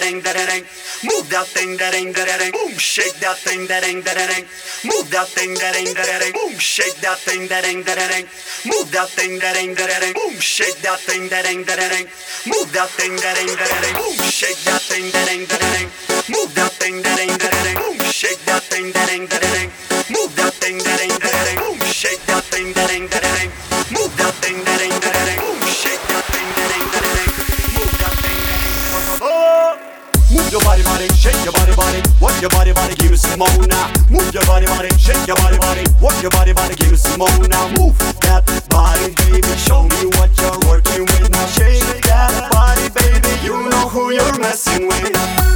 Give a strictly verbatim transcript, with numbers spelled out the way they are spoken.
da-da-ding, da-da-ding. Move that thing, da-ding, da-da-ding. Boom, shake that thing, da-ding, da-da-ding. Move that thing, da-ding, da-da-ding. Boom, shake that thing, da-ding, da-da-ding. Move that thing, da-ding, da-da-ding. Boom, shake that thing, da-ding, da-da-ding. Move that thing, da-ding, da-da-ding. Boom, shake that thing, da-ding, da-da-ding. Move that thing, da-ding, da-da-ding. Boom, shake that thing, da-ding, da-da-ding. Move that thing, da-ding, da-da-ding. Boom, shake that thing, da-ding, da-da-ding. Move that thing, da-ding, da-da-ding. Boom, shake that thing, da-ding, da-da-ding. Move that thing, da-ding. Oh! Move your body, body, shake your body, body. Work your body, body, give me some more now. Move your body, body, shake your body, body. Work your body, body, give me some more now. Move that body, baby. Show me what you're working with now. Shake that body, baby. You know who you're messing with.